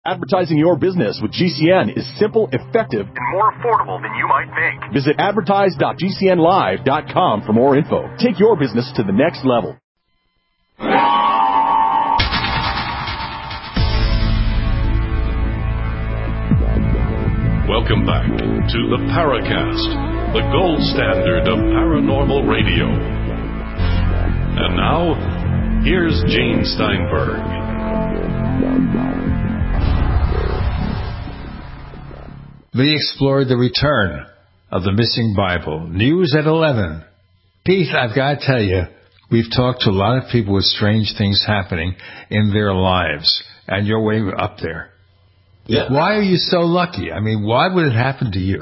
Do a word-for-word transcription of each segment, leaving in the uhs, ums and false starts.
Advertising your business with G C N is simple, effective, and more affordable than you might think. Visit advertise dot g c n live dot com for more info. Take your business to the next level. Welcome back to the Paracast, the gold standard of paranormal radio. And now, here's Gene Steinberg. We explored the return of the missing Bible. News at eleven. Pete, I've got to tell you, we've talked to a lot of people with strange things happening in their lives, and you're way up there. Yeah. Why are you so lucky? I mean, why would it happen to you?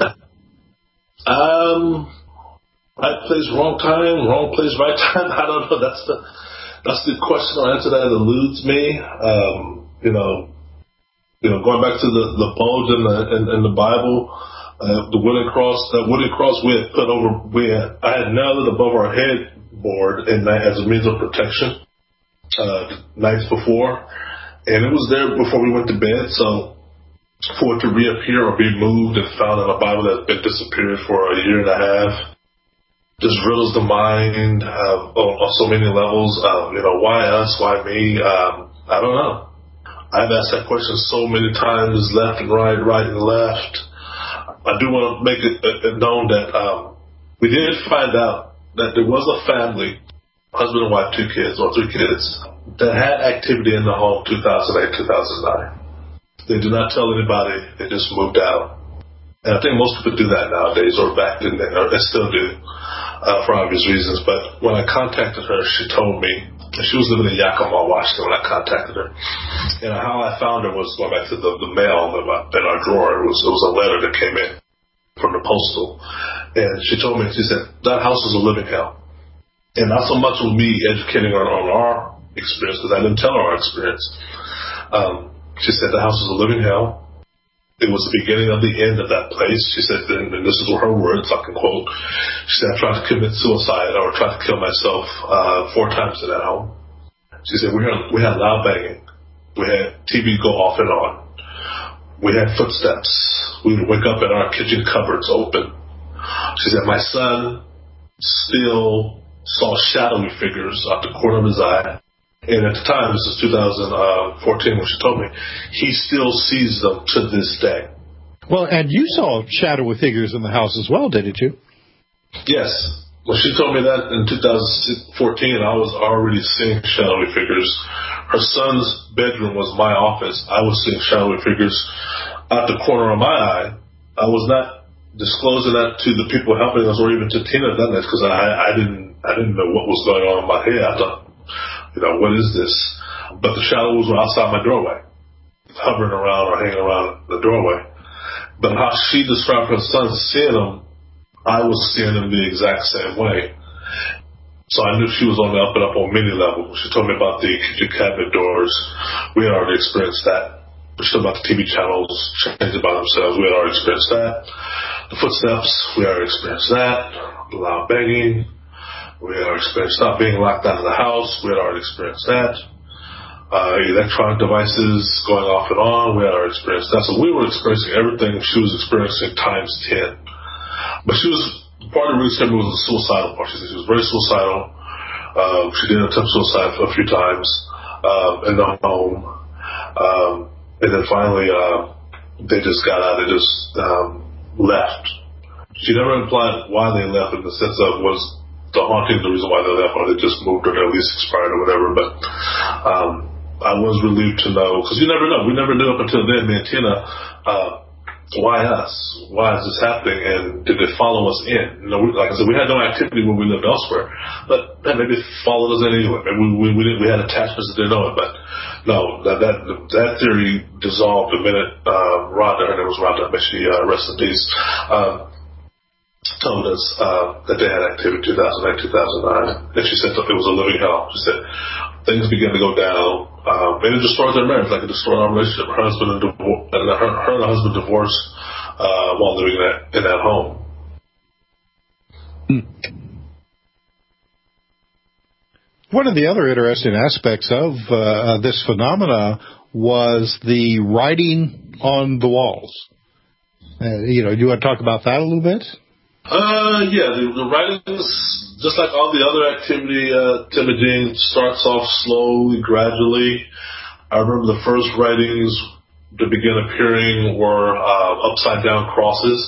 Um, right place, wrong time, wrong place, right time. I don't know. That's the that's the question or answer that eludes me. Um, you know. You know, going back to the, the bulge in the in, in the Bible, uh, the wooden cross, that wooden cross we had put over, we had, I had nailed it above our headboard and as a means of protection, uh, nights before, and it was there before we went to bed. So for it to reappear or be moved and found in a Bible that had been disappeared for a year and a half, just riddles the mind uh, on, on so many levels. Um, you know, why us? Why me? Um, I don't know. I've asked that question so many times, left and right, right and left. I do want to make it, it known that um, we did find out that there was a family, husband and wife, two kids, or three kids, that had activity in the home two thousand eight, two thousand nine. They did not tell anybody. They just moved out. And I think most people do that nowadays, or back then, or they still do, uh, for obvious reasons. But when I contacted her, she told me, she was living in Yakima, Washington when I contacted her. And how I found her was going back to the, the mail in our, in our drawer. It was, it was a letter that came in from the postal. And she told me, she said, that house is a living hell. And not so much with me educating her on our experience, because I didn't tell her our experience. Um, she said, the house is a living hell. It was the beginning of the end of that place. She said, and this is her words, I can quote. She said, I tried to commit suicide or tried to kill myself uh, four times in that home. She said, we had, we had loud banging. We had T V go off and on. We had footsteps. We would wake up and our kitchen cupboards open. She said, my son still saw shadowy figures out the corner of his eye. And at the time, this is two thousand fourteen when she told me, he still sees them to this day. Well, and you saw shadowy figures in the house as well, didn't you? Yes. When she told me that in two thousand fourteen, I was already seeing shadowy figures. Her son's bedroom was my office. I was seeing shadowy figures out the corner of my eye. I was not disclosing that to the people helping us or even to Tina Dundas because I, I didn't I didn't know what was going on in my head. I thought, you know, what is this? But the shadows were outside my doorway, hovering around or hanging around the doorway. But how she described her son seeing them, I was seeing them the exact same way. So I knew she was on the up and up on many levels. She told me about the kitchen cabinet doors. We had already experienced that. She told me about the T V channels changing by themselves. We had already experienced that. The footsteps, we already experienced that. The loud banging. We had already experienced not being locked out of the house. We had already experienced that. Uh, electronic devices going off and on. We had already experienced that. So we were experiencing everything she was experiencing times ten. But she was, part of the reason was the suicidal part. She said she was very suicidal. Uh, she did attempt suicide a few times um, in the home. Um, and then finally, uh, they just got out. They just um, left. She never implied why they left in the sense of was the haunting the reason why they left, or they just moved or their lease expired or whatever. But um, I was relieved to know, because you never know. We never knew up until then, me and Tina, uh, why us? Why is this happening? And did it follow us in? You know, we, like I said, we had no activity when we lived elsewhere, but man, maybe it followed us in anyway. Maybe we we, we, didn't, we had attachments that didn't know it, but no, that that that theory dissolved the minute uh, Rhonda, her name was Rhonda, may she uh, rest in peace, uh, told us uh, that they had activity two thousand eight, two thousand nine, and she said it was a living hell. She said things began to go down, um, and it destroyed their marriage, like it destroyed our relationship. Her husband and, divor- and her, her and her husband divorced uh, while living in that, in that home. One of the other interesting aspects of uh, this phenomena was the writing on the walls. Uh, you know, do you want to talk about that a little bit? Uh, yeah, the, the writings, just like all the other activity, uh, Timothy starts off slowly, gradually. I remember the first writings that began appearing were uh, upside down crosses,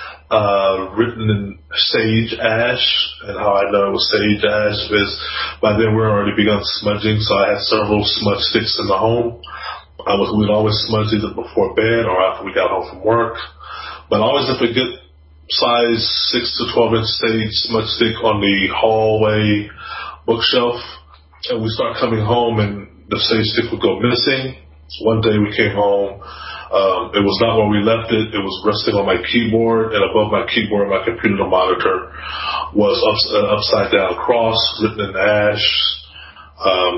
uh, written in sage ash. And how I know it was sage ash is by then we were already begun smudging, so I had several smudge sticks in the home. I was, we'd always smudge either before bed or after we got home from work. But I always have a good size six to twelve inch sage smudge stick on the hallway bookshelf, and we start coming home and the sage stick would go missing. One day we came home, um, it was not where we left it. It was resting on my keyboard, and above my keyboard, my computer monitor was ups, an upside down cross written in ash. Um,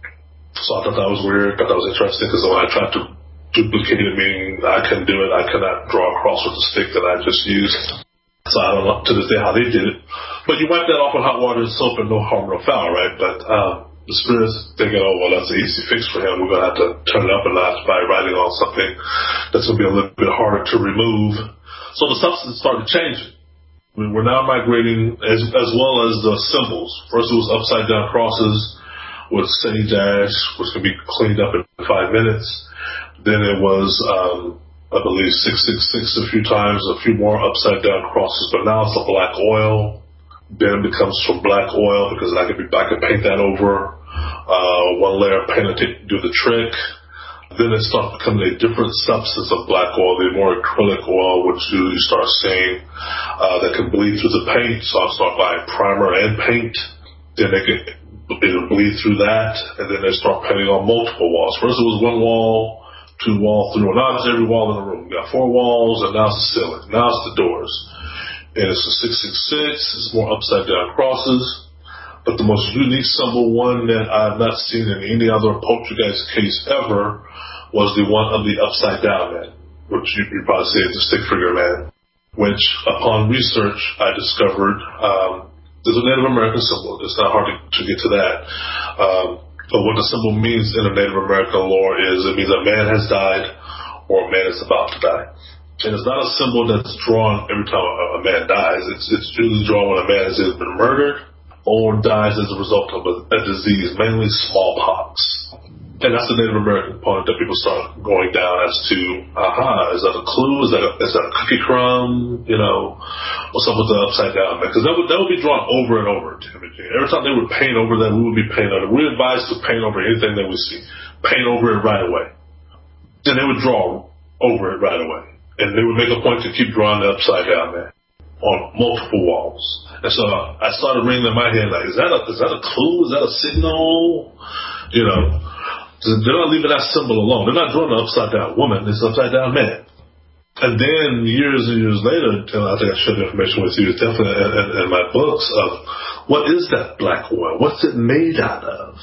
so I thought that was weird. I thought that was interesting because when I tried to duplicate it, meaning I couldn't do it, I could not draw a cross with the stick that I just used. So I don't know to this day how they did it. But you wipe that off with hot water and soap and no harm, no foul, right? But um, the spirit's thinking, oh, well, that's an easy fix for him. We're going to have to turn it up a notch by writing on something that's going to be a little bit harder to remove. So the substance started changing. We're now migrating as, as well as the symbols. First it was upside down crosses with sage ash, which can be cleaned up in five minutes. Then it was, um, I believe, six six six a few times, a few more upside-down crosses. But now it's a black oil. Then it becomes from black oil because I could be, I could paint that over. Uh, one layer of paint to do the trick. Then it starts becoming a different substance of black oil, the more acrylic oil, which you start seeing uh, that can bleed through the paint. So I start buying primer and paint. Then they can it'll bleed through that, and then they start painting on multiple walls. First it was one wall. Two wall through. Now it's every wall in the room. We got four walls, and now it's the ceiling. Now it's the doors. And it's a six six six. It's more upside down crosses. But the most unique symbol, one that I've not seen in any other poltergeist case ever, was the one of the upside down man, which you, you probably say is the stick figure man, which upon research I discovered um, is a Native American symbol. It's not hard to, to get to that. Um, But what the symbol means in the Native American lore is it means a man has died or a man is about to die. And it's not a symbol that's drawn every time a, a man dies. It's, it's usually drawn when a man has either been murdered or dies as a result of a, a disease, mainly smallpox. And that's the Native American component that people start going down as to, aha, is that a clue? Is that a, is that a cookie crumb? You know, what's up with the upside down man? Because that would, that would be drawn over and over, Timothy. Every time they would paint over that, we would be painting on it. We're advised to paint over anything that we see. Paint over it right away. Then they would draw over it right away. And they would make a point to keep drawing the upside down man on multiple walls. And so I started ringing in my head like, is that a, is that a clue? Is that a signal? You know, they're not leaving that symbol alone. They're not drawing an upside down woman. It's an upside down man. And then years and years later, and I think I shared the information with you, definitely in, in, in my books, of what is that black oil? What's it made out of?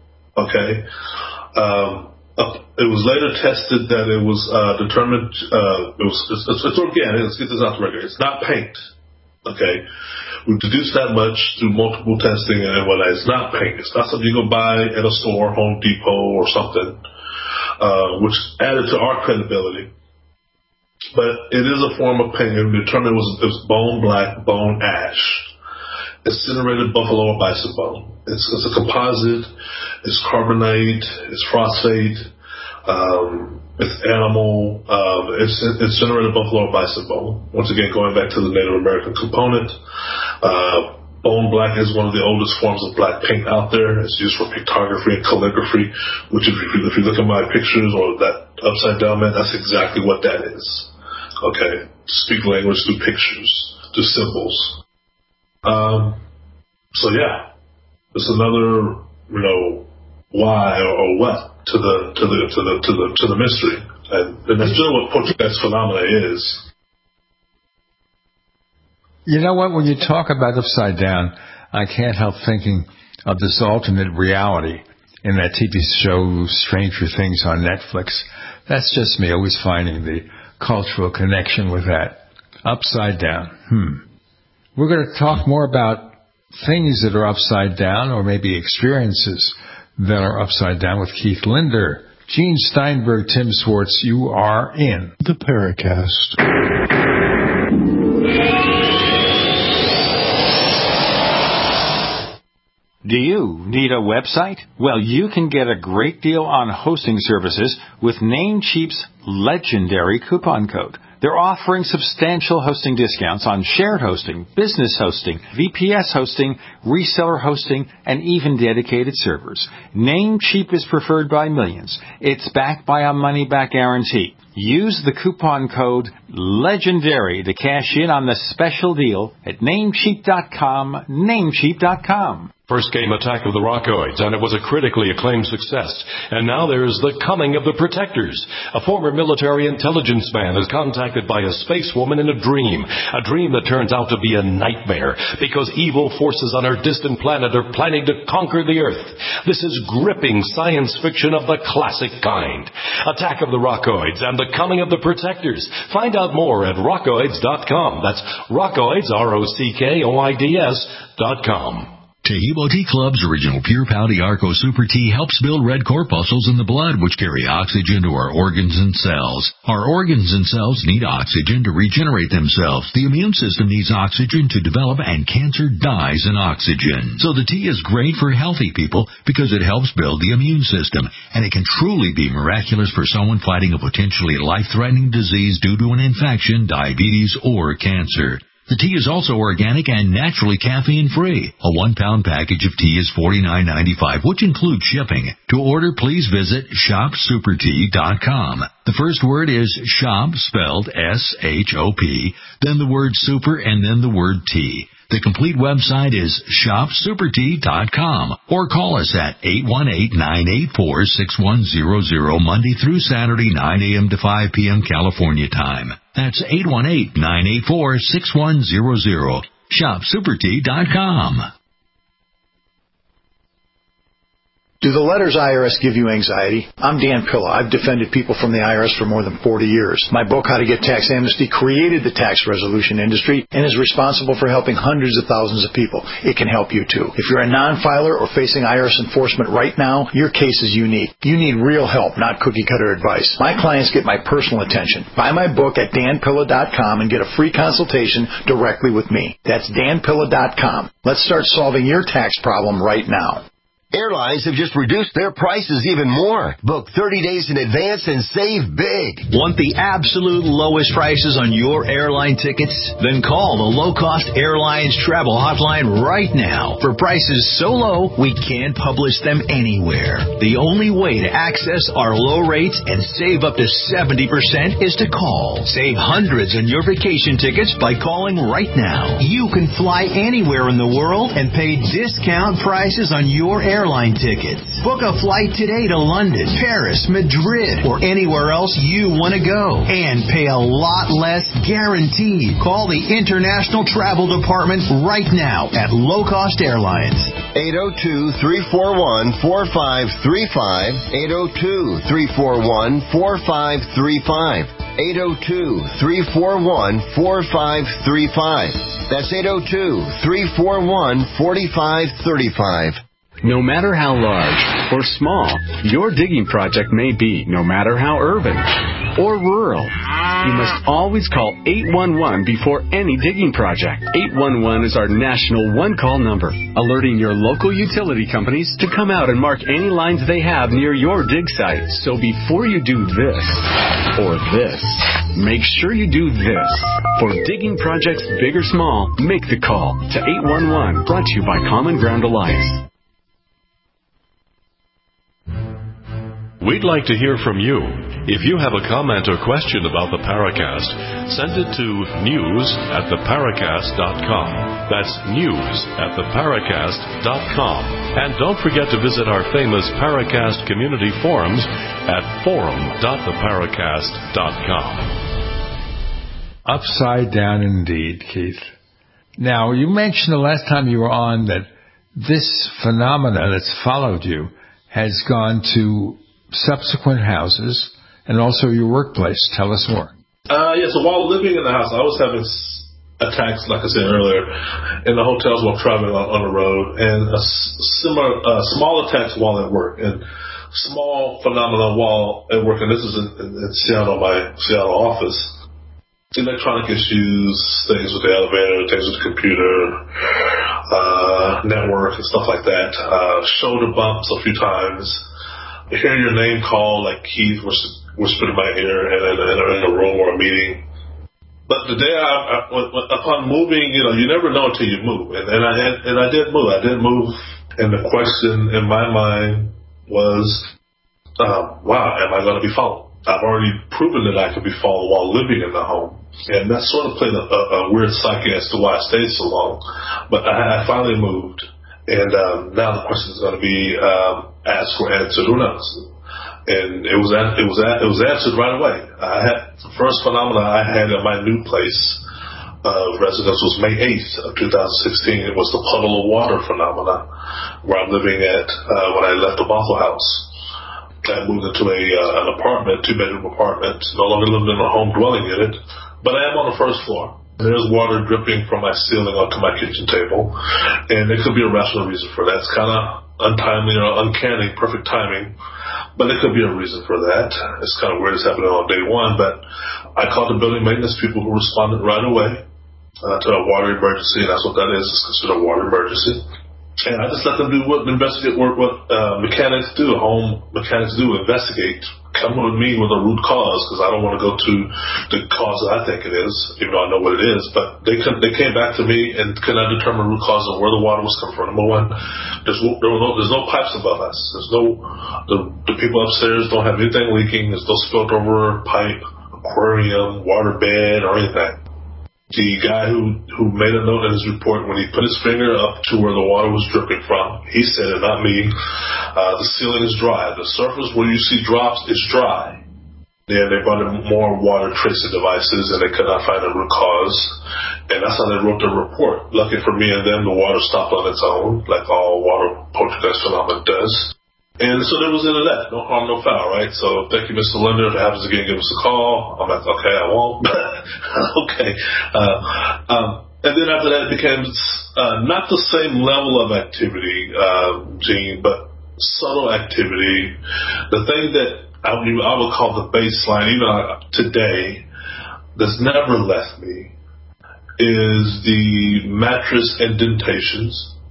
Okay. Um, it was later tested that it was uh, determined, uh, it was, it's, it's, it's organic. Let's get this out the record. It's not paint. Okay. We deduced that much through multiple testing, and well, it's not paint. It's not something you go buy at a store, Home Depot or something, uh, which added to our credibility. But it is a form of paint. And we determined it was, it was bone black, bone ash. Incinerated buffalo or bison bone. It's, it's a composite. It's carbonate. It's phosphate. Um, it's animal. Um, it's incinerated buffalo or bison bone. Once again, going back to the Native American component. Uh, bone black is one of the oldest forms of black paint out there. It's used for pictography and calligraphy, which if you, if you look at my pictures or that upside down man, that's exactly what that is. Okay. Speak language through pictures, through symbols. Um, so yeah, it's another, you know, why or, or what to the to the to the to the to the mystery, and, and that's really what poltergeist phenomena is. You know what? When you talk about upside down, I can't help thinking of this alternate reality in that T V show Stranger Things on Netflix. That's just me, always finding the cultural connection with that. Upside down. Hmm. We're going to talk more about things that are upside down, or maybe experiences that are upside down, with Keith Linder Gene Steinberg, Tim Swartz, you are in the Paracast. Do you need a website? Well, you can get a great deal on hosting services with Namecheap's legendary coupon code. They're offering substantial hosting discounts on shared hosting, business hosting, V P S hosting, reseller hosting, and even dedicated servers. Namecheap is preferred by millions. It's backed by a money-back guarantee. Use the coupon code LEGENDARY to cash in on the special deal at namecheap dot com, namecheap dot com. First came Attack of the Rockoids, and it was a critically acclaimed success. And now there's The Coming of the Protectors. A former military intelligence man is contacted by a space woman in a dream. A dream that turns out to be a nightmare, because evil forces on our distant planet are planning to conquer the Earth. This is gripping science fiction of the classic kind. Attack of the Rockoids and The Coming of the Protectors. Find out more at rockoids dot com. That's Rockoids, R O C K O I D S dot com. Taheebo Tea Club's original Pure Pouty Arco Super Tea helps build red corpuscles in the blood, which carry oxygen to our organs and cells. Our organs and cells need oxygen to regenerate themselves. The immune system needs oxygen to develop, and cancer dies in oxygen. So the tea is great for healthy people because it helps build the immune system, and it can truly be miraculous for someone fighting a potentially life-threatening disease due to an infection, diabetes, or cancer. The tea is also organic and naturally caffeine-free. A one-pound package of tea is forty-nine ninety-five, which includes shipping. To order, please visit shop super tea dot com. The first word is shop, spelled S H O P, then the word super, and then the word tea. The complete website is shop super tea dot com, or call us at eight one eight, nine eight four, six one zero zero Monday through Saturday, nine a.m. to five p.m. California time. That's eight one eight, nine eight four, six one zero zero. shop super tea dot com. Do the letters I R S give you anxiety? I'm Dan Pilla. I've defended people from the I R S for more than forty years. My book, How to Get Tax Amnesty, created the tax resolution industry and is responsible for helping hundreds of thousands of people. It can help you too. If you're a non-filer or facing I R S enforcement right now, your case is unique. You need real help, not cookie-cutter advice. My clients get my personal attention. Buy my book at dan pilla dot com and get a free consultation directly with me. That's dan pilla dot com. Let's start solving your tax problem right now. Airlines have just reduced their prices even more. Book thirty days in advance and save big. Want the absolute lowest prices on your airline tickets? Then call the Low Cost Airlines Travel Hotline right now. For prices so low, we can't publish them anywhere. The only way to access our low rates and save up to seventy percent is to call. Save hundreds on your vacation tickets by calling right now. You can fly anywhere in the world and pay discount prices on your airline airline tickets. Book a flight today to London, Paris, Madrid, or anywhere else you want to go, and pay a lot less guaranteed. Call the International Travel Department right now at Low Cost Airlines. eight oh two, three four one, four five three five, eight oh two, three four one, four five three five, eight oh two, three four one, four five three five. That's eight oh two, three four one, four five three five. No matter how large or small your digging project may be, no matter how urban or rural, you must always call eight one one before any digging project. eight one one is our national one-call number, alerting your local utility companies to come out and mark any lines they have near your dig site. So before you do this or this, make sure you do this. For digging projects big or small, make the call to eight one one, brought to you by Common Ground Alliance. We'd like to hear from you. If you have a comment or question about the Paracast, send it to news at the paracast dot com. That's news at the paracast dot com. And don't forget to visit our famous Paracast community forums at forum dot the paracast dot com. Upside down indeed, Keith. Now, you mentioned the last time you were on that this phenomena that's followed you has gone to subsequent houses and also your workplace. Tell us more. Uh, yeah, so while living in the house, I was having attacks, like I said earlier, in the hotels while traveling on, on the road, and a similar, uh, small attacks while at work. And small phenomenon while at work, and this is in, in, in Seattle, my Seattle office. Electronic issues, things with the elevator, things with the computer, uh, network, and stuff like that. Uh, shoulder bumps a few times. Hear your name called, like keys whispered in my ear, and in, in a room or a meeting. But the day I, I upon moving, you know, you never know until you move, and, and I had, and I did move. I did move, and the question in my mind was, uh, "Wow, am I going to be followed?" I've already proven that I could be followed while living in the home. And that sort of played a, a, a weird psyche as to why I stayed so long. But I, I finally moved. And um, now the question is going to be um, asked or answered. Who knows? And it was it was it was answered right away. I had the first phenomenon I had at my new place of residence was May eighth of two thousand sixteen. It was the puddle of water phenomena where I'm living at uh, when I left the Bothell House. I moved into a uh, an apartment, two-bedroom apartment, no longer living in a home dwelling unit, but I am on the first floor. There's water dripping from my ceiling onto my kitchen table, and there could be a rational reason for that. It's kind of untimely or uncanny, perfect timing, but there could be a reason for that. It's kind of weird it's happening on day one, but I called the building maintenance people who responded right away uh, to a water emergency, and that's what that is. It's considered a water emergency. And I just let them do what investigate work, what uh, mechanics do, home mechanics do, investigate. Come with me with a root cause, because I don't want to go to the cause that I think it is, even though I know what it is. But they could, they came back to me and could not determine root cause of where the water was coming from. Number one, there's no, there were no, there's no pipes above us. There's no the, the people upstairs don't have anything leaking. There's no spilled over pipe, aquarium, water bed, or anything. The guy who, who made a note in his report, when he put his finger up to where the water was dripping from, he said it, not me, uh, the ceiling is dry. The surface where you see drops is dry. Then they brought in more water tracing devices, and they could not find a root cause. And that's how they wrote their report. Lucky for me and them, the water stopped on its own, like all water poltergeist phenomena does. And so there was into that. No harm, no foul, right? So thank you, Mister Linder. If it happens again, give us a call. I'm like, okay, I won't. okay. Uh, um, and then after that, it became uh, not the same level of activity, uh, Gene, but subtle activity. The thing that I would, I would call the baseline, even today, that's never left me, is the mattress indentations.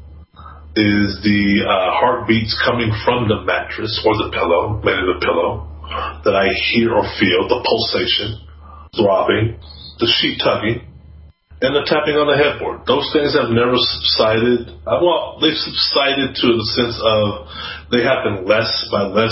Is the uh, heartbeats coming from the mattress or the pillow, mainly the pillow, that I hear or feel, the pulsation, throbbing, the sheet tugging, and the tapping on the headboard. Those things have never subsided. Uh, well, they've subsided to the sense of they happen less by less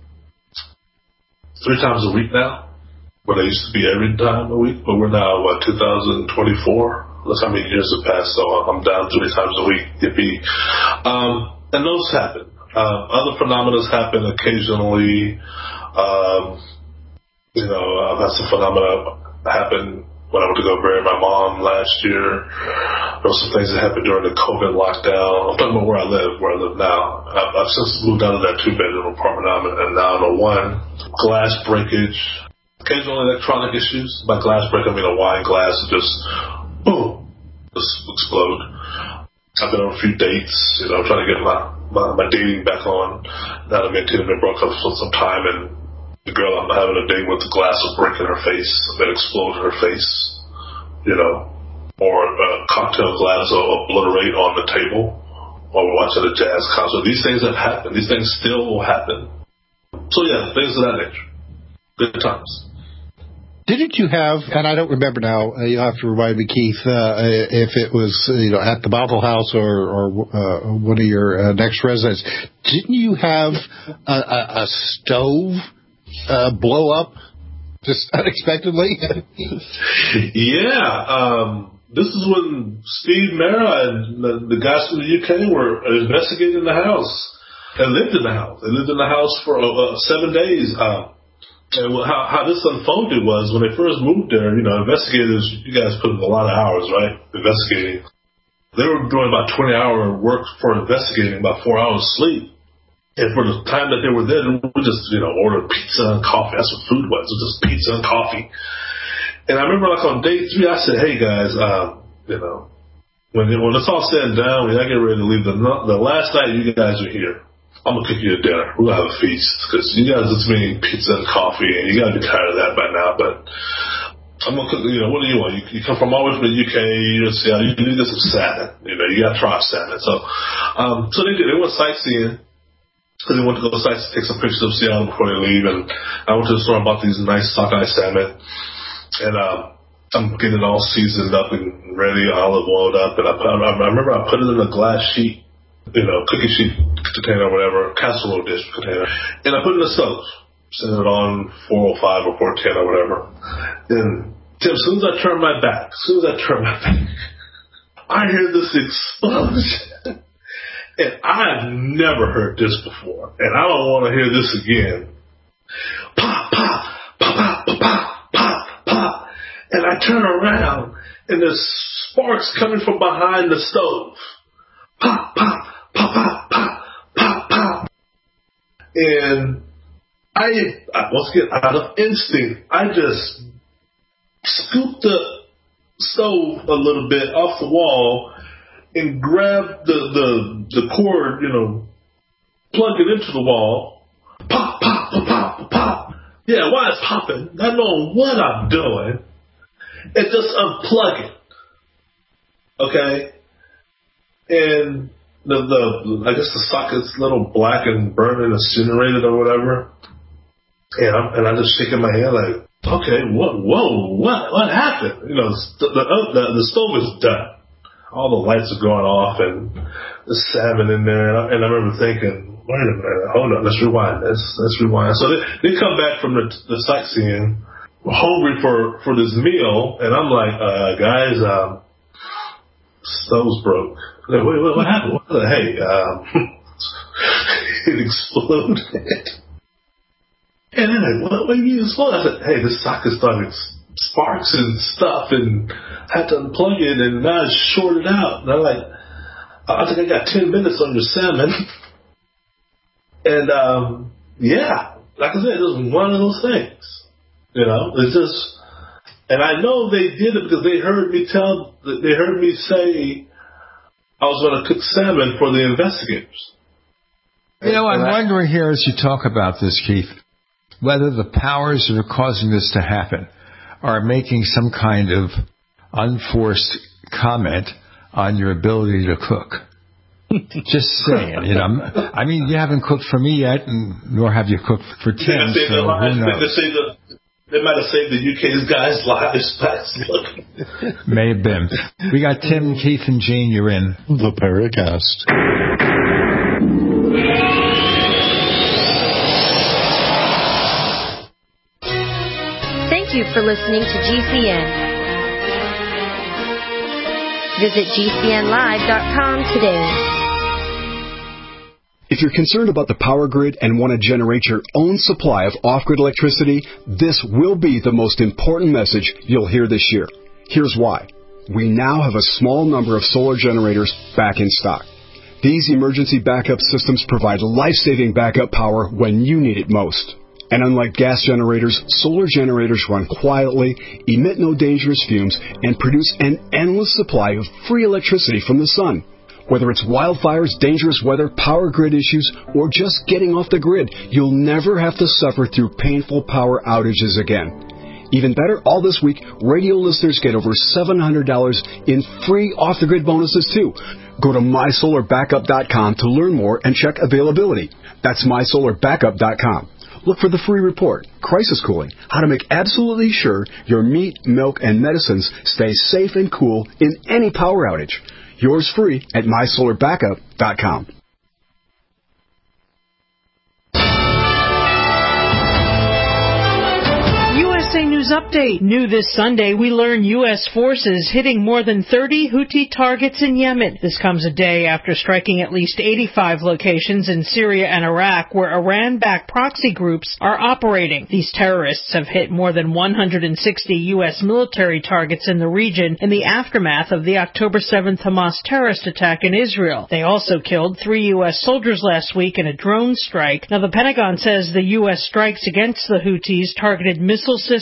three times a week now, where they used to be every time a week, but we're now, what, two thousand twenty-four? That's how many years have passed, so I'm down three times a week. Yippee. Um, and those happen. Uh, other phenomena happen occasionally. Um, you know, I've had some phenomena happen when I went to go bury my mom last year. There were some things that happened during the COVID lockdown. I'm talking about where I live, where I live now. I've, I've since moved out of that two-bedroom apartment I'm in, and now in a one. Glass breakage. Occasional electronic issues. By glass break, I mean a wine glass just boom, just explode. I've been on a few dates, you know, trying to get my, my, my dating back on. Now that me and Tina have been broke up for some time, and the girl I'm having a date with, the glass will break in her face, then explode in her face, you know, or a cocktail glass will obliterate on the table while we're watching a jazz concert. These things have happened. These things still will happen. So yeah, things of that nature. Good times. Didn't you have, and I don't remember now, uh, you'll have to remind me, Keith, uh, if it was, you know, at the Bothell House or, or uh, one of your uh, next residents, didn't you have a, a, a stove uh, blow up just unexpectedly? yeah. Um, this is when Steve Mera and the, the guys from the U K were investigating the house and lived in the house. They lived in the house for uh, seven days. Um, And how, how this unfolded was when they first moved there, you know, investigators, you guys put in a lot of hours, right, investigating. They were doing about twenty hour work for investigating, about four hours sleep. And for the time that they were there, we just, you know, ordered pizza and coffee. That's what food was. It was just pizza and coffee. And I remember, like, on day three, I said, hey, guys, um, you know, when, when it's all said and done, when I get ready to leave, the, the last night you guys are here, I'm going to cook you a dinner. We're going to have a feast. Because you guys just been eating pizza and coffee, and you got to be tired of that by now. But I'm going to cook, you know, what do you want? You, you come from all the way from the U K, you're in Seattle, you need to get some salmon. You know, you got to try salmon. So, um, so they did. They went sightseeing. Because they went to go sight, take some pictures of Seattle before they leave. And I went to the store and bought these nice sockeye salmon. And um, I'm getting it all seasoned up and ready, olive oiled up. And I, put, I, I remember I put it in a glass sheet, you know, cookie sheet container or whatever, casserole dish container. And I put it in the stove, set it on four oh five or four ten or whatever. And Tim, as soon as I turn my back, as soon as I turn my back, I hear this explosion. And I've never heard this before. And I don't want to hear this again. Pop, pop, pop, pop, pop, pop, pop, pop. And I turn around, and there's sparks coming from behind the stove. Pop, pop, pop, pop, pop, pop, pop. And I, once again, out of instinct, I just scooped the stove a little bit off the wall and grabbed the, the, the cord, you know, plugged it into the wall. Pop, pop, pop, pop, pop. Yeah, why it's popping? Not knowing what I'm doing. And just unplug it. Okay? And the, the I guess the socket's a little black and burned and incinerated or whatever. And I'm, and I'm just shaking my head like, okay, what, whoa, what, what happened? You know, the, the, the, the stove is done. All the lights are going off and the salmon in there. And I, and I remember thinking, wait a minute, hold on, let's rewind this, let's rewind. So they, they come back from the, the sightseeing, hungry for, for this meal. And I'm like, uh, guys, um, stove's broke. Like, wait, wait, what happened? What the, hey, um, it exploded. And then like, what, what do you mean explode? I said, hey, this socket started sparks and stuff and had to unplug it and now it's shorted out. And I'm like, I think I got ten minutes on your salmon. And, um, yeah, like I said, it was one of those things. You know, it's just, and I know they did it because they heard me tell, they heard me say I was going to cook salmon for the investigators. You know, I'm wondering here as you talk about this, Keith, whether the powers that are causing this to happen are making some kind of unforced comment on your ability to cook. Just saying, you know. I mean, you haven't cooked for me yet, and nor have you cooked for Tim. They, so who knows? They, say the, they might have saved the U K's guys' lives by May have been. We got Tim, Keith, and Gene. You're in the Paracast. Thank you for listening to G C N. Visit G C N live dot com today. If you're concerned about the power grid and want to generate your own supply of off-grid electricity, this will be the most important message you'll hear this year. Here's why. We now have a small number of solar generators back in stock. These emergency backup systems provide life-saving backup power when you need it most. And unlike gas generators, solar generators run quietly, emit no dangerous fumes, and produce an endless supply of free electricity from the sun. Whether it's wildfires, dangerous weather, power grid issues, or just getting off the grid, you'll never have to suffer through painful power outages again. Even better, all this week, radio listeners get over seven hundred dollars in free off-the-grid bonuses, too. Go to my solar backup dot com to learn more and check availability. That's my solar backup dot com. Look for the free report, Crisis Cooling, how to make absolutely sure your meat, milk, and medicines stay safe and cool in any power outage. Yours free at my solar backup dot com. U S A News Update. New this Sunday, we learn U S forces hitting more than thirty Houthi targets in Yemen. This comes a day after striking at least eighty-five locations in Syria and Iraq where Iran-backed proxy groups are operating. These terrorists have hit more than one hundred sixty U S military targets in the region in the aftermath of the October seventh Hamas terrorist attack in Israel. They also killed three U S soldiers last week in a drone strike. Now, the Pentagon says the U S strikes against the Houthis targeted missile systems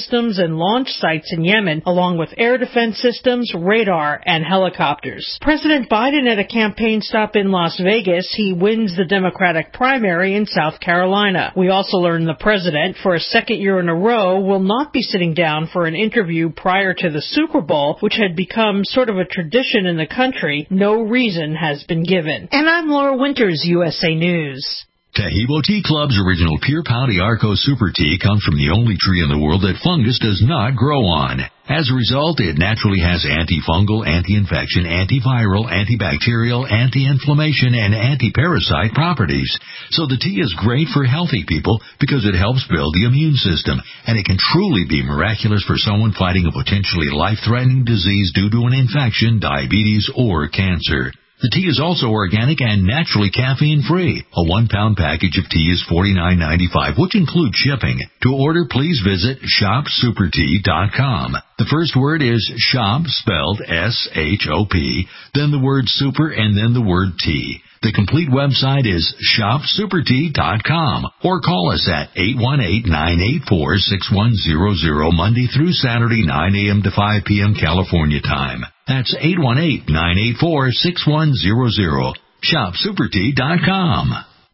systems and launch sites in Yemen, along with air defense systems, radar, and helicopters. President Biden at a campaign stop in Las Vegas. He wins the Democratic primary in South Carolina. We also learned the president, for a second year in a row, will not be sitting down for an interview prior to the Super Bowl, which had become sort of a tradition in the country. No reason has been given. And I'm Laura Winters, U S A News. Taheebo Tea Club's original Pure Pouty Arco Super Tea comes from the only tree in the world that fungus does not grow on. As a result, it naturally has antifungal, anti-infection, antiviral, antibacterial, anti-inflammation, and anti-parasite properties. So the tea is great for healthy people because it helps build the immune system, and it can truly be miraculous for someone fighting a potentially life-threatening disease due to an infection, diabetes, or cancer. The tea is also organic and naturally caffeine-free. A one-pound package of tea is forty-nine ninety-five, which includes shipping. To order, please visit shop super tea dot com. The first word is shop, spelled S H O P, then the word super, and then the word tea. The complete website is shop super tea dot com, or call us at eight one eight, nine eight four, six one zero zero Monday through Saturday, nine a.m. to five p.m. California time. That's eight one eight, nine eight four, six one zero zero. shop super tea dot com.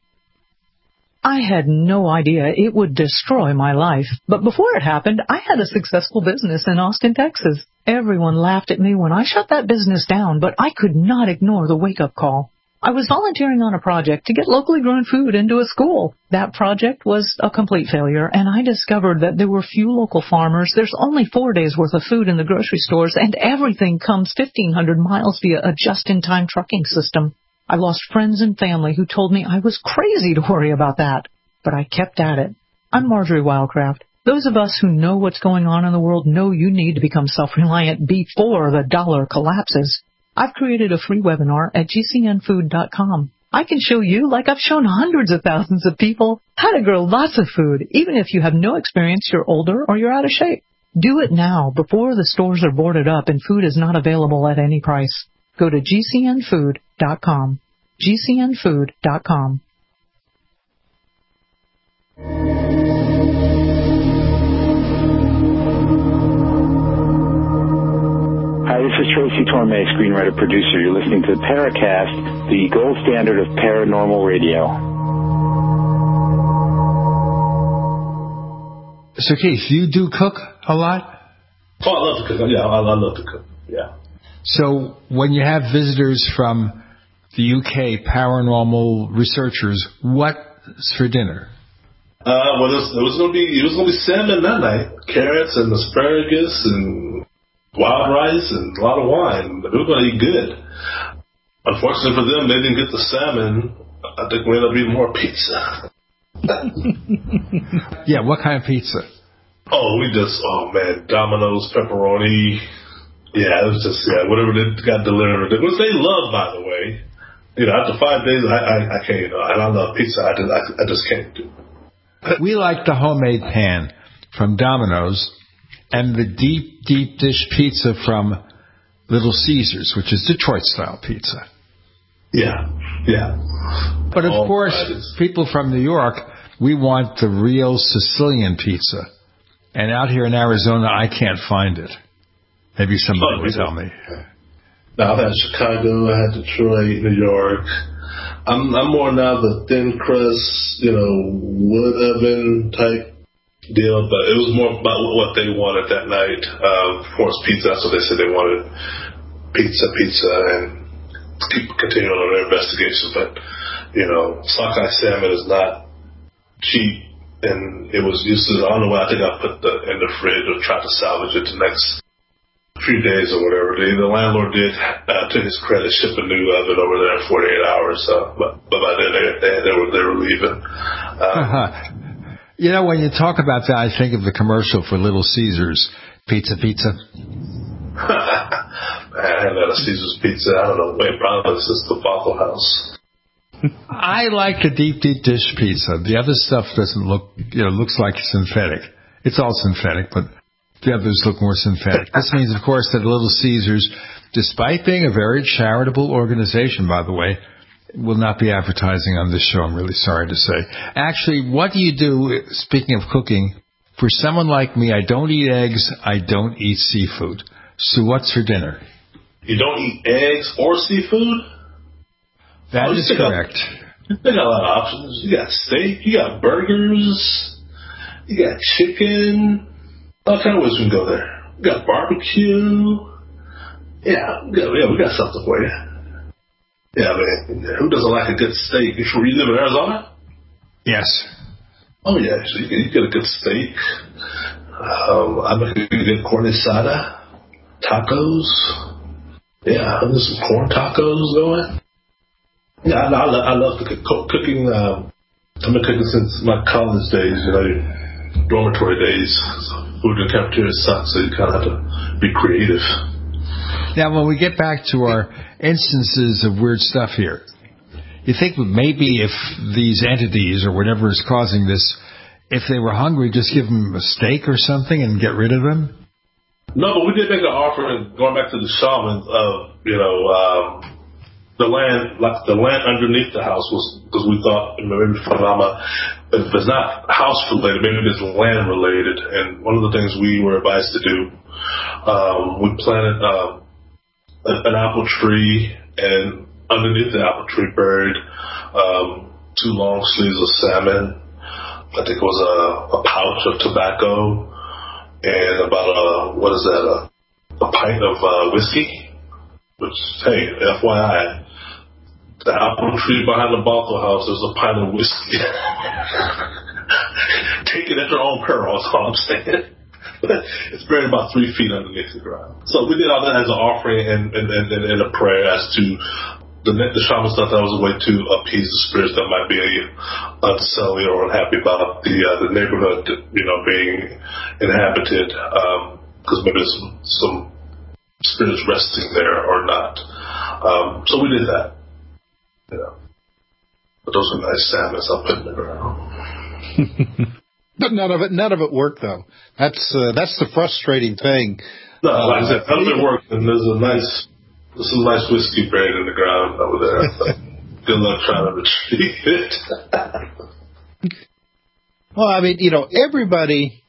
I had no idea it would destroy my life, but before it happened, I had a successful business in Austin, Texas. Everyone laughed at me when I shut that business down, but I could not ignore the wake-up call. I was volunteering on a project to get locally grown food into a school. That project was a complete failure, and I discovered that there were few local farmers. There's only four days' worth of food in the grocery stores, and everything comes fifteen hundred miles via a just-in-time trucking system. I lost friends and family who told me I was crazy to worry about that, but I kept at it. I'm Marjorie Wildcraft. Those of us who know what's going on in the world know you need to become self-reliant before the dollar collapses. I've created a free webinar at G C N food dot com. I can show you, like I've shown hundreds of thousands of people, how to grow lots of food, even if you have no experience, you're older, or you're out of shape. Do it now, before the stores are boarded up and food is not available at any price. Go to G C N food dot com. G C N food dot com. Hi, this is Tracy Torme, screenwriter producer. You're listening to Paracast, the gold standard of paranormal radio. So Keith, you do cook a lot? Oh, I love to cook. Yeah, I, I love to cook. Yeah. So when you have visitors from the U K, paranormal researchers, what's for dinner? Uh, well, it was, it was gonna be it was gonna be salmon that night, carrots and asparagus and wild rice and a lot of wine. It was gonna eat good. Unfortunately for them, they didn't get the salmon. I think we ended up eating more pizza. Yeah, what kind of pizza? Oh, we just oh man, Domino's pepperoni. Yeah, it was just yeah, whatever they got delivered, which they love, by the way. You know, after five days, I I, I can't. You know, and I love pizza. I just I, I just can't do. We like the homemade pan from Domino's and the deep, deep dish pizza from Little Caesars, which is Detroit-style pizza. Yeah, yeah. But of oh, course, people from New York, we want the real Sicilian pizza. And out here in Arizona, I can't find it. Maybe somebody oh, will tell me. Now, I've had Chicago, I had Detroit, New York. I'm I'm more now the thin crust, you know, wood oven type deal, but it was more about what they wanted that night. Um, of course, pizza, that's what they said they wanted. Pizza, pizza, and keep continuing on their investigation. But, you know, sockeye salmon is not cheap, and it was used to, I don't know why, I think I put the in the fridge or tried to salvage it the next few days or whatever. The, the landlord did, uh, to his credit, ship a new oven over there in forty-eight hours. So, but, but by then they, they, they were they were leaving. Um, uh-huh. You know, when you talk about that, I think of the commercial for Little Caesars, pizza, pizza. Man, I haven't had a Caesar's pizza. I don't know. Wait, probably since the Waffle House. I like the deep, deep dish pizza. The other stuff doesn't look, you know, looks like synthetic. It's all synthetic, but the others look more synthetic. This means, of course, that Little Caesars, despite being a very charitable organization, by the way, will not be advertising on this show. I'm really sorry to say. Actually, what do you do, speaking of cooking, For someone like me, I don't eat eggs, I don't eat seafood. So what's for dinner? You don't eat eggs or seafood? That oh, is correct. You got a lot of options. You got steak, you got burgers, you got chicken. All kind of ways we can go there. We got barbecue. Yeah, we got, yeah, we got something for you. Yeah, man. Who doesn't like a good steak? You sure you live in Arizona? Yes. Oh, yeah. So you get, you get a good steak. Um, I make a good corn asada. Tacos. Yeah, there's some corn tacos going. Yeah, I, I, love, I love cooking. cooking um, I've been cooking since my college days, you know, dormitory days. So food in the cafeteria sucks, so you kind of have to be creative. Now, when we get back to our instances of weird stuff here, you think maybe if these entities or whatever is causing this, if they were hungry, just give them a steak or something and get rid of them? No, but we did make an offer, and going back to the shamans, of, you know, um, the land, like the land underneath the house was, because we thought, maybe phenomena, if it's not house related, maybe it's land related. And one of the things we were advised to do, um, we planted, um, an apple tree, and underneath the apple tree buried um, two long sleeves of salmon. I think it was a, a pouch of tobacco and about a, what is that, a, a pint of uh, whiskey. Which, hey, F Y I, the apple tree behind the Bothell house, there's a pint of whiskey. Take it at your own peril, is all I'm saying. It's buried about three feet underneath the ground. So we did all that as an offering and, and, and, and a prayer as to the the shaman stuff. That was a way to appease the spirits that might be unsettling or unhappy about the uh, the neighborhood, you know, being inhabited, because um, maybe there's some, some spirits resting there or not. Um, so we did that. You know, but those are nice salmons I put in the ground. But none of it, none of it worked though. That's uh, that's the frustrating thing. No, uh, like that, none of it worked. And there's a nice, there's some nice whiskey buried in the ground over there. Good luck trying to retrieve it. Well, I mean, you know, everybody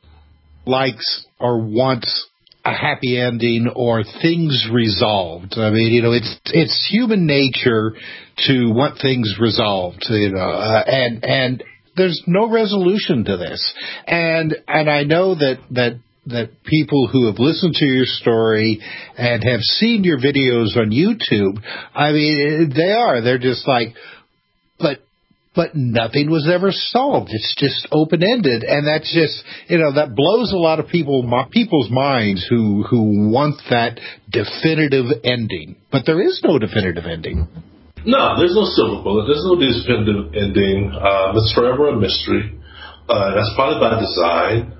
likes or wants a happy ending or things resolved. I mean, you know, it's it's human nature to want things resolved. You know, uh, and and. There's no resolution to this. And and I know that, that that people who have listened to your story and have seen your videos on YouTube, I mean, they are. They're just like, but but nothing was ever solved. It's just open-ended. And that's just, you know, that blows a lot of people people's minds who, who want that definitive ending. But there is no definitive ending. No, there's no silver bullet. There's no definitive ending. Um, it's forever a mystery. Uh, that's probably by design.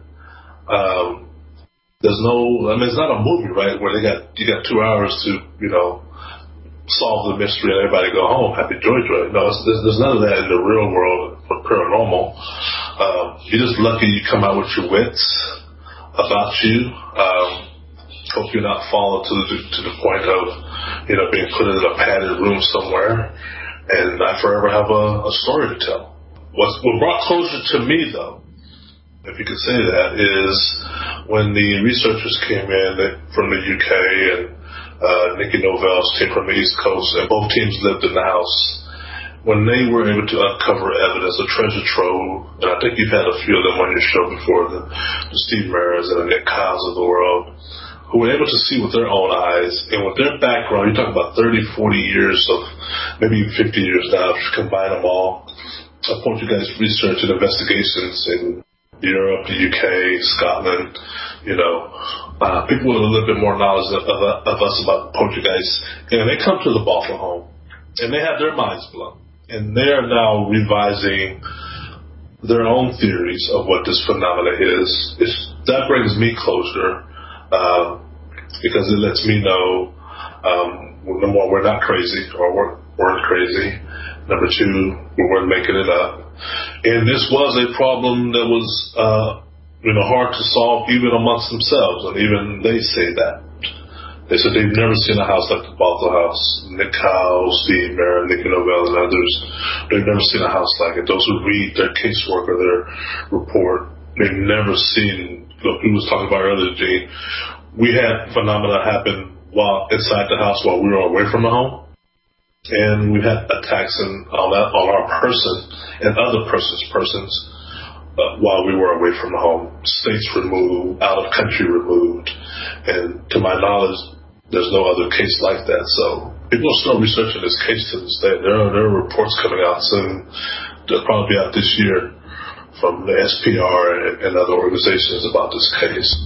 Um, there's no, I mean, it's not a movie, right, where they got you got two hours to, you know, solve the mystery and everybody go home, happy joy joy. No, it's, there's, there's none of that in the real world for paranormal. Um, you're just lucky you come out with your wits about you. Um, hope you're not falling to the to the point of, you know, being put in a padded room somewhere and not forever have a, a story to tell. What's, what brought closure to me, though, if you could say that, is when the researchers came in from the U K and uh, Nikki Novell's team from the East Coast, and both teams lived in the house. When they were able to uncover evidence, a treasure trove, and I think you've had a few of them on your show before, the, the Steve Maras and the Nick Kyles of the world, who were able to see with their own eyes and with their background. You talk about thirty, forty years of, maybe fifty years now, if you combine them all. I point you guys research and investigations in Europe, the U K, Scotland, you know, uh, people with a little bit more knowledge of, of, of us about poltergeists. And they come to the Bothell home and they have their minds blown. And they are now revising their own theories of what this phenomena is. It's, that brings me closure. Um, because it lets me know, um, number one, we're not crazy, or we're, weren't crazy. Number two, we weren't making it up. And this was a problem that was, uh, you know, hard to solve even amongst themselves, and even they say that. They said they've never seen a house like the Bothell house. Nick Kyle, Steve Mara, Nikki Novell, and others, they've never seen a house like it. Those who read their casework or their report, they've never seen. Look, we was talking about earlier, Gene. We had phenomena happen while inside the house while we were away from the home, and we had attacks in, on, that, on our person and other persons' persons uh, while we were away from the home. States removed, out of country removed, and to my knowledge, there's no other case like that. So people are still researching this case to this day. There are, there are reports coming out soon. They'll probably be out this year from the S P R and, and other organizations about this case.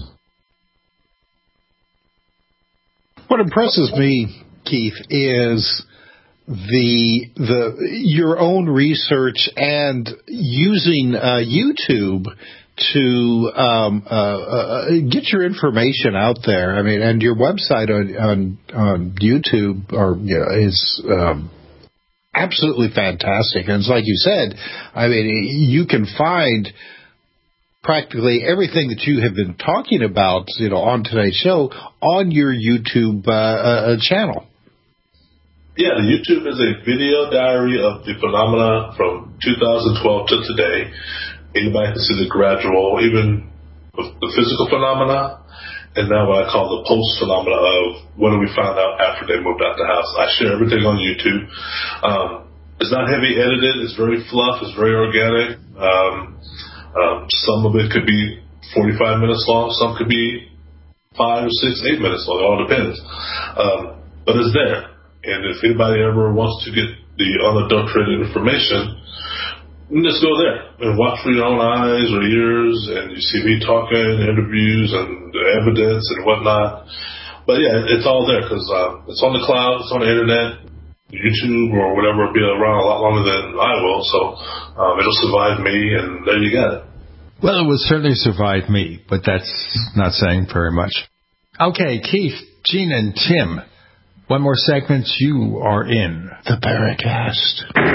What impresses me, Keith, is the the your own research and using uh, YouTube to um, uh, uh, get your information out there. I mean, and your website on on, on YouTube or you know, is um, absolutely fantastic. And it's like you said, I mean, you can find practically everything that you have been talking about, you know, on today's show on your YouTube uh, uh, channel. Yeah, the YouTube is a video diary of the phenomena from two thousand twelve to today. Anybody can see the gradual, even the physical phenomena, and now what I call the post phenomena of what do we find out after they moved out the house. I share everything on YouTube. Um, it's not heavy edited. It's very fluff. It's very organic. Um, Um, some of it could be forty-five minutes long. Some could be five or six, eight minutes long. It all depends. Um, but it's there. And if anybody ever wants to get the unadulterated information, just go there and watch with your own eyes or ears, and you see me talking, interviews, and evidence and whatnot. But yeah, it's all there because uh, it's on the cloud, it's on the internet. YouTube or whatever will be around a lot longer than I will, so um, it'll survive me, and there you got it. Well, it will certainly survive me, but that's not saying very much. Okay, Keith, Gene, and Tim, one more segment. You are in the Paracast.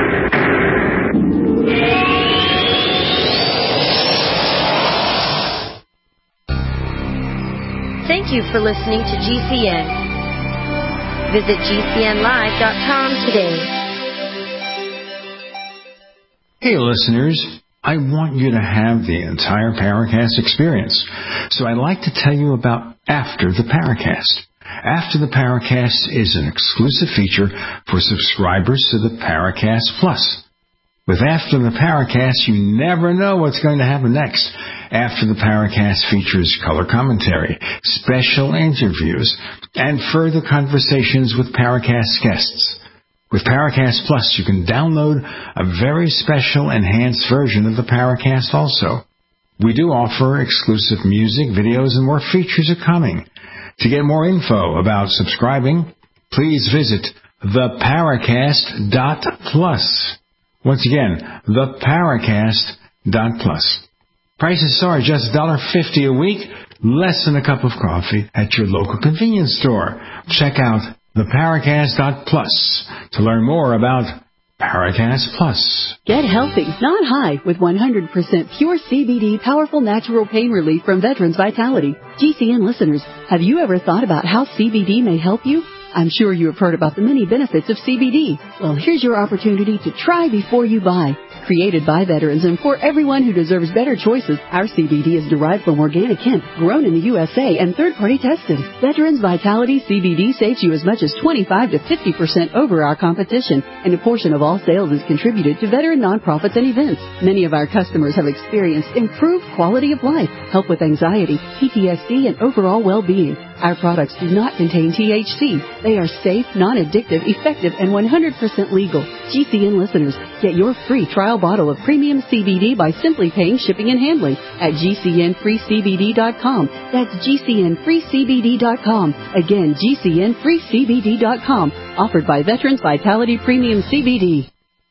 Thank you for listening to G C N. Visit G C N live dot com today. Hey listeners, I want you to have the entire Paracast experience. So I'd like to tell you about After the Paracast. After the Paracast is an exclusive feature for subscribers to the Paracast Plus. With After the Paracast, you never know what's going to happen next. After the Paracast features color commentary, special interviews, and further conversations with Paracast guests. With Paracast Plus, you can download a very special enhanced version of the Paracast also. We do offer exclusive music, videos, and more features are coming. To get more info about subscribing, please visit the paracast dot plus. Once again, the paracast dot plus. Prices are just one dollar fifty a week, less than a cup of coffee at your local convenience store. Check out the paracast dot plus to learn more about Paracast Plus. Get healthy, not high, with one hundred percent pure C B D powerful natural pain relief from Veterans Vitality. G C N listeners, have you ever thought about how C B D may help you? I'm sure you have heard about the many benefits of C B D. Well, here's your opportunity to try before you buy. Created by veterans and for everyone who deserves better choices, our C B D is derived from organic hemp, grown in the U S A, and third-party tested. Veterans Vitality C B D saves you as much as twenty-five to fifty percent over our competition, and a portion of all sales is contributed to veteran nonprofits and events. Many of our customers have experienced improved quality of life, help with anxiety, P T S D, and overall well-being. Our products do not contain T H C. They are safe, non-addictive, effective, and one hundred percent legal. G C N listeners, get your free trial bottle of premium C B D by simply paying shipping and handling at G C N free C B D dot com. That's G C N free C B D dot com. Again, G C N free C B D dot com. Offered by Veterans Vitality Premium C B D.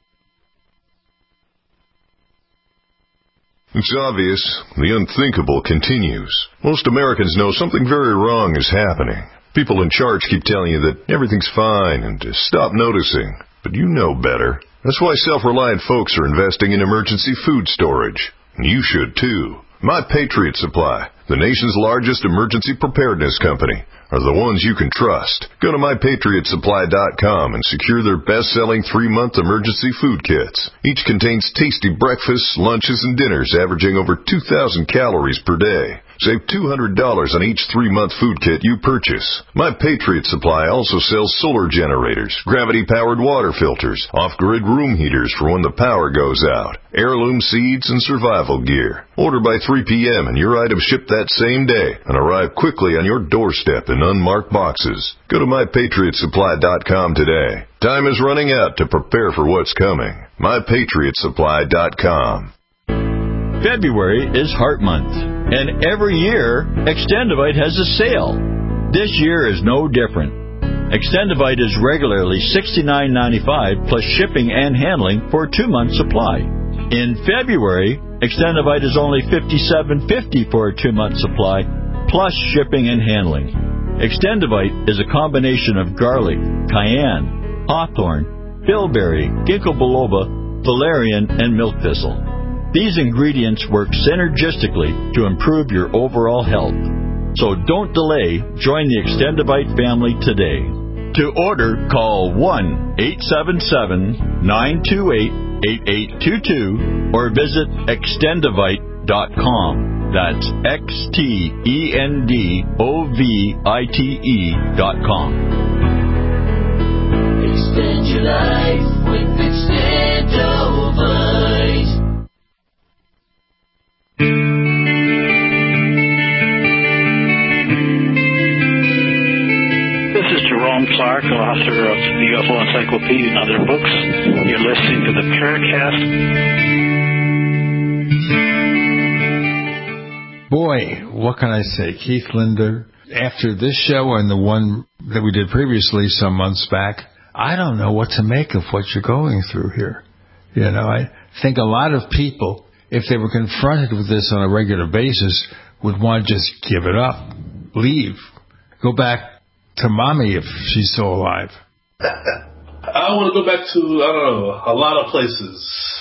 It's obvious. The unthinkable continues. Most Americans know something very wrong is happening. People in charge keep telling you that everything's fine and to stop noticing. But you know better. That's why self-reliant folks are investing in emergency food storage. And you should too. My Patriot Supply. The nation's largest emergency preparedness company are the ones you can trust. Go to my patriot supply dot com and secure their best-selling three-month emergency food kits. Each contains tasty breakfasts, lunches, and dinners averaging over two thousand calories per day. Save two hundred dollars on each three-month food kit you purchase. My Patriot Supply also sells solar generators, gravity-powered water filters, off-grid room heaters for when the power goes out, heirloom seeds, and survival gear. Order by three p.m. and your items ship that same day and arrive quickly on your doorstep in unmarked boxes. Go to my patriot supply dot com today. Time is running out to prepare for what's coming. my patriot supply dot com. February is Heart Month, and every year, Extendivite has a sale. This year is no different. Extendivite is regularly sixty-nine ninety-five plus shipping and handling for a two-month supply. In February, Extendivite is only fifty-seven fifty for a two-month supply plus shipping and handling. Extendivite is a combination of garlic, cayenne, hawthorn, bilberry, ginkgo biloba, valerian, and milk thistle. These ingredients work synergistically to improve your overall health. So don't delay. Join the Extendivite family today. To order, call one eight seven seven, nine two eight, eight eight two two or visit extendivite dot com. That's X T E N D O V I T E dot com. Extend your life with Extendivite. This is Jerome Clark, author of the U F O Encyclopedia and other books. You're listening to the Paracast. Boy, what can I say? Keith Linder, after this show and the one that we did previously some months back, I don't know what to make of what you're going through here. You know, I think a lot of people, if they were confronted with this on a regular basis, would want to just give it up, leave, go back to mommy if she's still alive. I want to go back to, I don't know, a lot of places.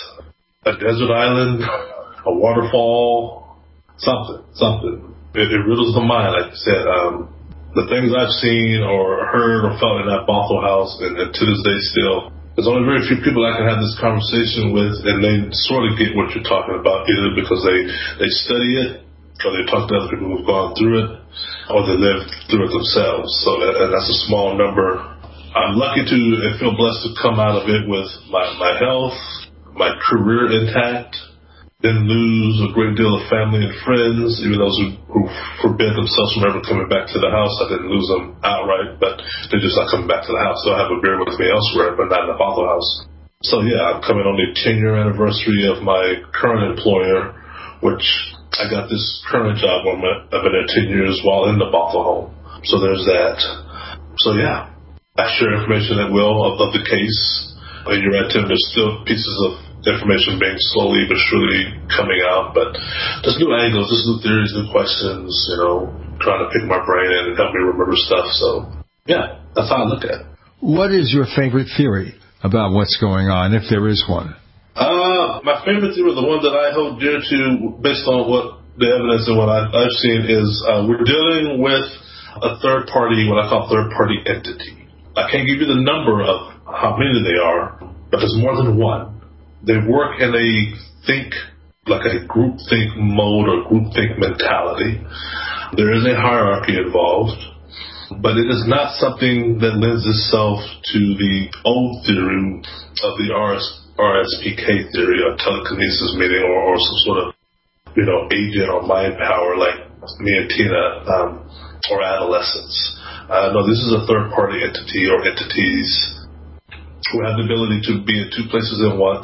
A desert island, a waterfall, something, something. It, it riddles the mind, like you said. Um, the things I've seen or heard or felt in that Bothell house, and, and to this day still, there's only very few people I can have this conversation with, and they sort of get what you're talking about, either because they, they study it, or they talk to other people who've gone through it, or they live through it themselves. So that, and that's a small number. I'm lucky to and feel blessed to come out of it with my, my health, my career intact, didn't lose a great deal of family and friends, even those who, who forbid themselves from ever coming back to the house. I didn't lose them outright, but they're just not coming back to the house. They'll have a beer with me elsewhere, but not in the Bothell house. So yeah, I'm coming on the ten-year anniversary of my current employer, which I got this current job when I've been there ten years while in the Bothell home. So there's that. So yeah, I share information at will of, of the case. And you're right, Tim, there's still pieces of information being slowly but surely coming out, but there's new angles, there's new theories, new questions, you know, trying to pick my brain and help me remember stuff. So yeah, that's how I look at it. What is your favorite theory about what's going on, if there is one? Uh, my favorite theory, the one that I hold dear to based on what the evidence and what I've, I've seen is uh, we're dealing with a third party, what I call third party entity. I can't give you the number of how many they are, but there's more than one. They work in a think, like a group think mode or group think mentality. There is a hierarchy involved, but it is not something that lends itself to the old theory of the R S P K theory, or telekinesis, meaning, or, or some sort of, you know, agent or mind power like me and Tina, um, or adolescence. Uh, no, this is a third party entity or entities who have the ability to be in two places at once,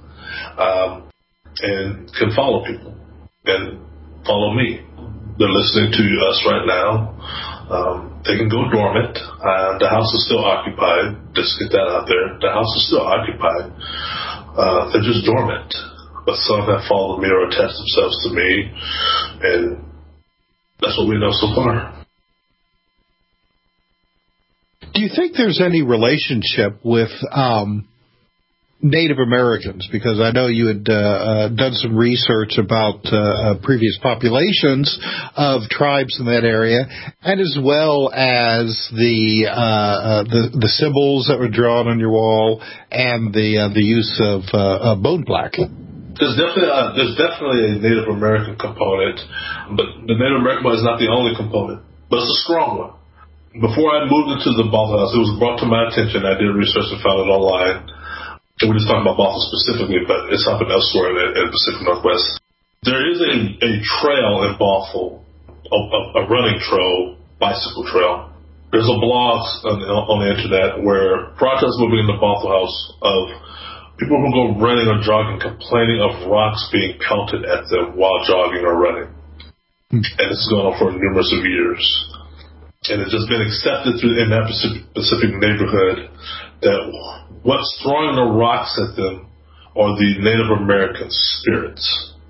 um, and can follow people and follow me. They're listening to us right now. Um, they can go dormant. Uh, the house is still occupied. Just get that out there. The house is still occupied. Uh, they're just dormant. But some have followed me or attached themselves to me, and that's what we know so far. Do you think there's any relationship with um, Native Americans, because I know you had uh, uh, done some research about uh, uh, previous populations of tribes in that area, and as well as the uh, uh, the, the symbols that were drawn on your wall and the uh, the use of uh, uh, bone black. There's definitely a, there's definitely a Native American component, but the Native American is not the only component, but it's a strong one. Before I moved into the Bothell House, it was brought to my attention. I did research and found it online. We're just talking about Bothell specifically, but it's happened elsewhere in the, in the Pacific Northwest. There is a, a trail in Bothell, a, a running trail, bicycle trail. There's a blog on, on the internet where prior to us moving into Bothell House of people who go running or jogging complaining of rocks being pelted at them while jogging or running. And this has gone on for numerous of years. And it's just been accepted through in that Pacific, Pacific neighborhood that what's throwing the rocks at them are the Native American spirits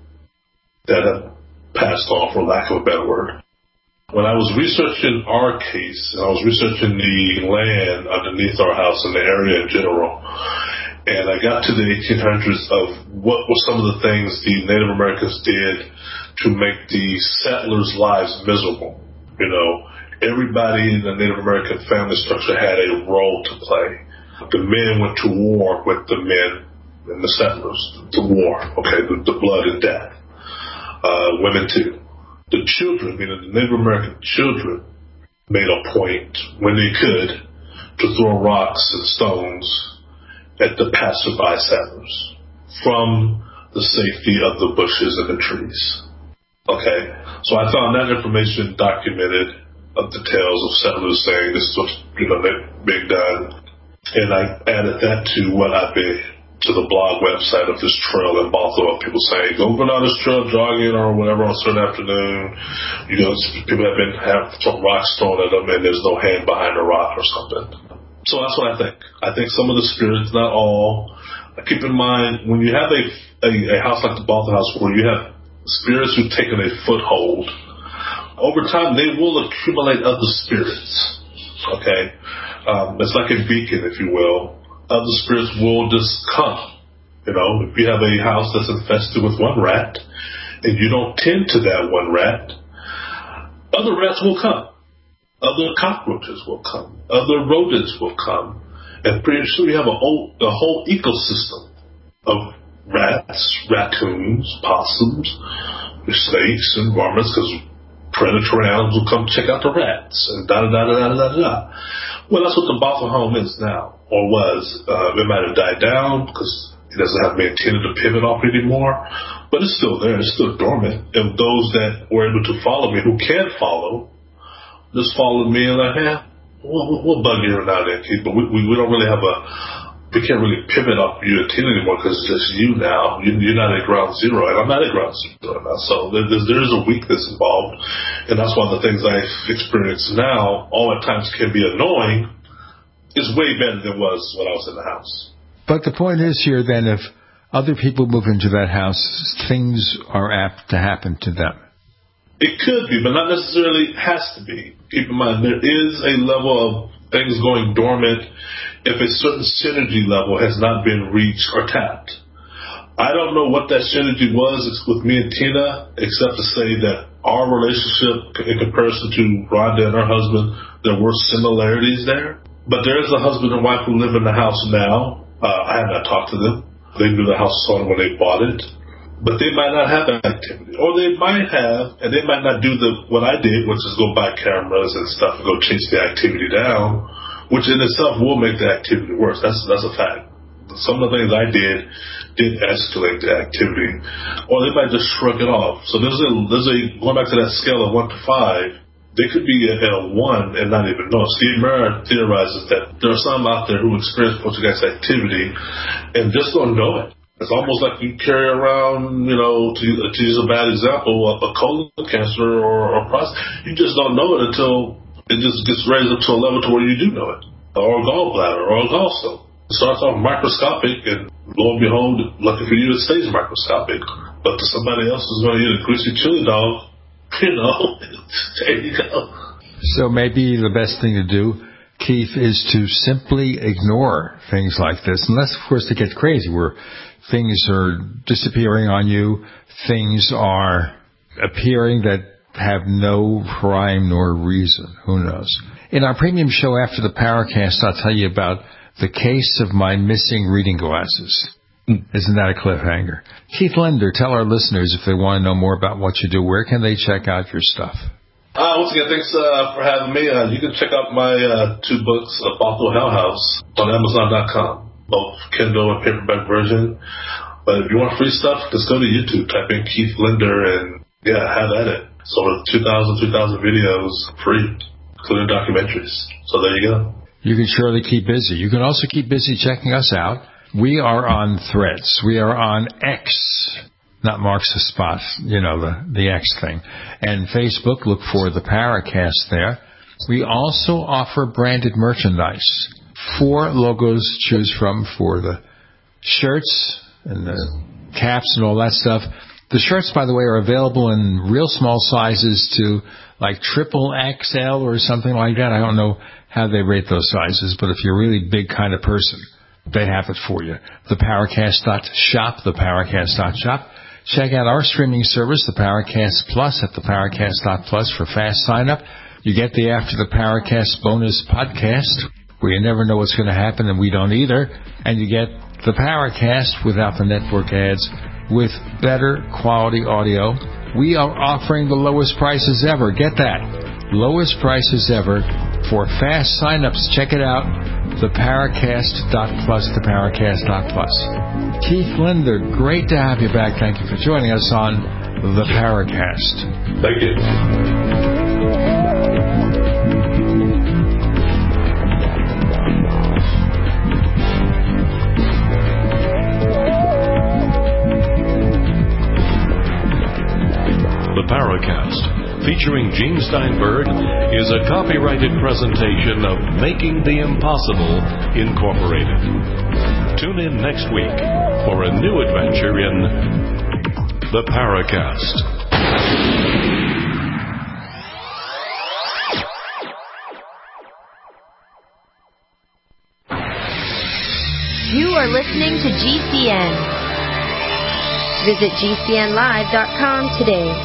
that have passed on, for lack of a better word. When I was researching our case, and I was researching the land underneath our house and the area in general, and I got to the eighteen hundreds of what were some of the things the Native Americans did to make the settlers' lives miserable. You know, everybody in the Native American family structure had a role to play. The men went to war with the men and the settlers. The war, okay, the, the blood and death. Uh, women too. The children, meaning the Native American children, made a point when they could to throw rocks and stones at the passerby settlers from the safety of the bushes and the trees. Okay, so I found that information documented of the tales of settlers saying this is what's, you know, being done. And I added that to what I did to the blog website of this trail in Bothell. People saying, go down this trail jogging or whatever on a certain afternoon. You know, people have been have some rocks thrown at them and there's no hand behind a rock or something. So that's what I think. I think some of the spirits, not all. Keep in mind, when you have a, a, a house like the Bothell House where you have spirits who've taken a foothold, over time they will accumulate other spirits. Okay? Um, it's like a beacon, if you will. Other spirits will just come. You know, if you have a house that's infested with one rat and you don't tend to that one rat, other rats will come. Other cockroaches will come. Other rodents will come. And pretty soon you have a whole, a whole ecosystem of rats, raccoons, possums, snakes, and varmints, because predatory animals will come check out the rats, and da da da da da da da. Well, that's what the Bothell home is now, or was. Uh, it might have died down because it doesn't have the antenna to pivot off anymore, but it's still there. It's still dormant. And those that were able to follow me, who can follow, just follow me and like, yeah, we'll, we'll bug you every now and then, Keith, but we, we, we don't really have a, we can't really pivot off your antenna anymore because it's just you now. You, you're not at ground zero, and I'm not at ground zero now. So there, there is a weakness involved, and that's why the things I experience now, all at times can be annoying, is way better than it was when I was in the house. But the point is here then, if other people move into that house, things are apt to happen to them. It could be, but not necessarily has to be. Keep in mind, there is a level of things going dormant if a certain synergy level has not been reached or tapped. I don't know what that synergy was with me and Tina, except to say that our relationship in comparison to Rhonda and her husband, there were similarities there. But there is a husband and wife who live in the house now. Uh, I have not talked to them. They knew the house was on when they bought it. But they might not have that activity. Or they might have, and they might not do the what I did, which is go buy cameras and stuff and go chase the activity down, which in itself will make the activity worse. That's that's a fact. Some of the things I did did escalate the activity. Or they might just shrug it off. So there's a, there's a going back to that scale of one to five, they could be at a one and not even know. Steve Murray theorizes that there are some out there who experience poltergeist activity and just don't know it. It's almost like you carry around, you know, to, to use a bad example, a, a colon cancer or a prostate. You just don't know it until it just gets raised up to a level to where you do know it. Or a gallbladder or a gallstone. It starts off microscopic, and lo and behold, lucky for you, it stays microscopic. But to somebody else who's going to eat a greasy chili dog, you know, there you go. So maybe the best thing to do, Keith, is to simply ignore things like this, unless, of course, they get crazy, where things are disappearing on you, things are appearing that have no rhyme nor reason. Who knows? In our premium show after the Paracast, I'll tell you about the case of my missing reading glasses. Isn't that a cliffhanger? Keith Linder, tell our listeners if they want to know more about what you do, where can they check out your stuff? Uh, once again, thanks uh, for having me. Uh, you can check out my uh, two books, A Bothell Hell House, on Amazon dot com, both Kindle and paperback version. But if you want free stuff, just go to YouTube, type in Keith Linder, and yeah, have at it. So with two thousand, three thousand videos free, including documentaries. So there you go. You can surely keep busy. You can also keep busy checking us out. We are on Threads. We are on X, not Mark's spot, you know, the, the X thing. And Facebook, look for the Paracast there. We also offer branded merchandise. Four logos to choose from for the shirts and the caps and all that stuff. The shirts, by the way, are available in real small sizes to like triple X L or something like that. I don't know how they rate those sizes, but if you're a really big kind of person, they have it for you. The Paracast dot shop, the Paracast dot shop. Check out our streaming service, the Paracast Plus, at the Paracast dot plus for fast sign-up. You get the After the Paracast bonus podcast, where you never know what's going to happen, and we don't either. And you get the Paracast without the network ads, with better quality audio. We are offering the lowest prices ever. Get that. Lowest prices ever for fast sign-ups. Check it out. The Paracast dot plus, the Paracast dot plus. Keith Linder, great to have you back. Thank you for joining us on the Paracast. Thank you. The Paracast, featuring Gene Steinberg, is a copyrighted presentation of Making the Impossible, Incorporated. Tune in next week for a new adventure in The Paracast. You are listening to G C N. Visit G C N live dot com today.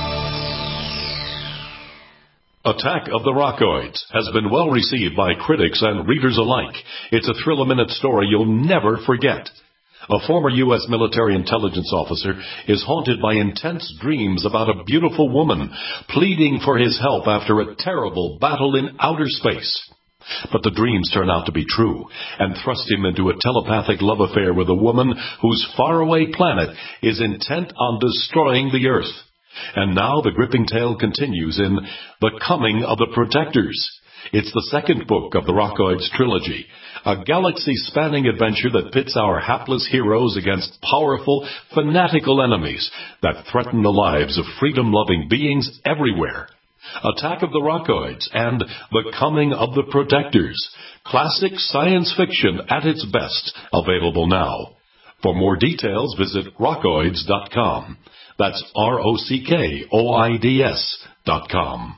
Attack of the Rockoids has been well received by critics and readers alike. It's a thrill-a-minute story you'll never forget. A former U S military intelligence officer is haunted by intense dreams about a beautiful woman pleading for his help after a terrible battle in outer space. But the dreams turn out to be true and thrust him into a telepathic love affair with a woman whose faraway planet is intent on destroying the Earth. And now the gripping tale continues in The Coming of the Protectors. It's the second book of the Rockoids trilogy, a galaxy-spanning adventure that pits our hapless heroes against powerful, fanatical enemies that threaten the lives of freedom-loving beings everywhere. Attack of the Rockoids and The Coming of the Protectors. Classic science fiction at its best, available now. For more details, visit rockoids dot com. That's R O C K O I D S dot com.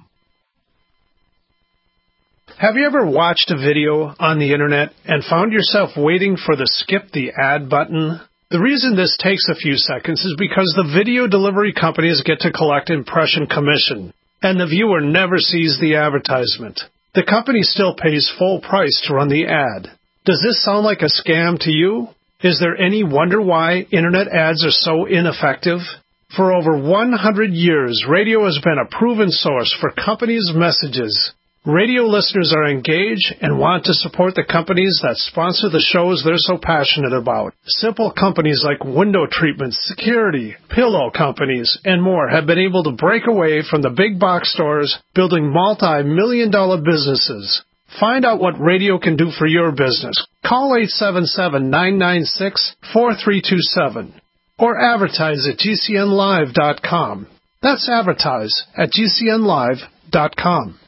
Have you ever watched a video on the internet and found yourself waiting for the skip the ad button? The reason this takes a few seconds is because the video delivery companies get to collect impression commission, and the viewer never sees the advertisement. The company still pays full price to run the ad. Does this sound like a scam to you? Is there any wonder why internet ads are so ineffective? For over one hundred years, radio has been a proven source for companies' messages. Radio listeners are engaged and want to support the companies that sponsor the shows they're so passionate about. Simple companies like window treatments, security, pillow companies, and more have been able to break away from the big box stores, building multi-million dollar businesses. Find out what radio can do for your business. Call eight seven seven, nine nine six, four three two seven or advertise at G C N live dot com. That's advertise at G C N live dot com.